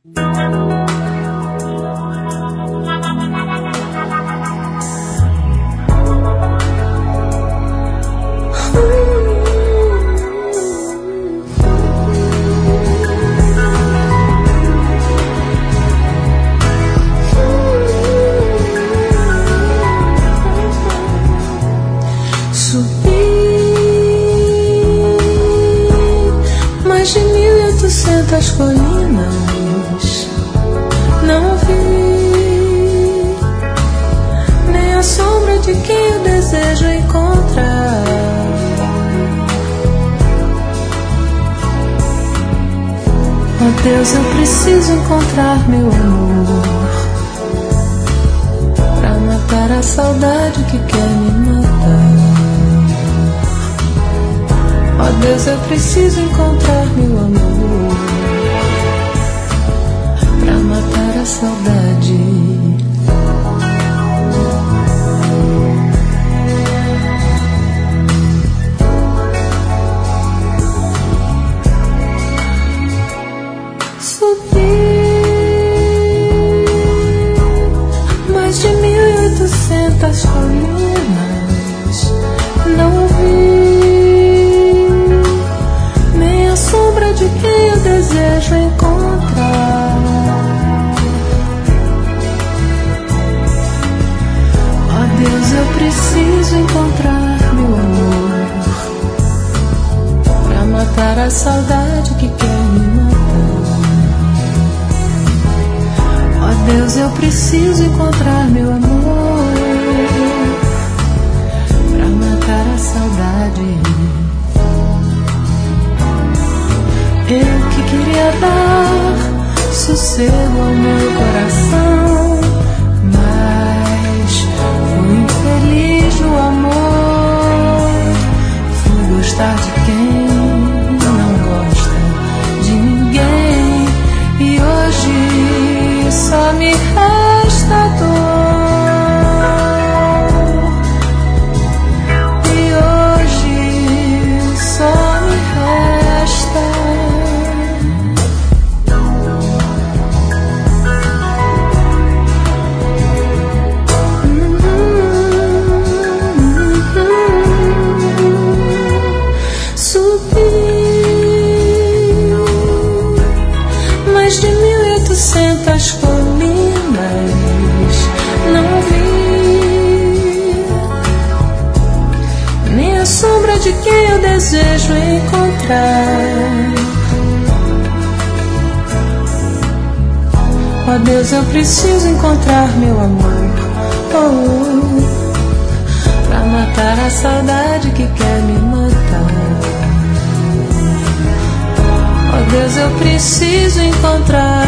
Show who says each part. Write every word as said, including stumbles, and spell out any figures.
Speaker 1: Das colinas não vi nem a sombra de quem eu desejo encontrar. Oh Deus, eu preciso encontrar meu amor pra matar a saudade que quer me matar. Oh Deus, eu preciso encontrar meu amor pra matar a saudade. Subi mais de mil e oitocentas colinas, não vi nem a sombra de quem eu desejo encontrar. Oh Deus, eu preciso encontrar meu amor pra matar a saudade que quer me matar. Oh Deus, eu preciso encontrar meu amor pra matar a saudade. Eu que queria dar sossego ao meu coração, mas fui infeliz no amor. Fui gostar de quem não gosta de ninguém, e hoje só me resta dor. E hoje só me resta oitocentas colinas, não vi nem a sombra de quem eu desejo encontrar. Oh Deus, eu preciso encontrar meu amor, oh, pra matar a saudade que quer me matar. Oh Deus, eu preciso encontrar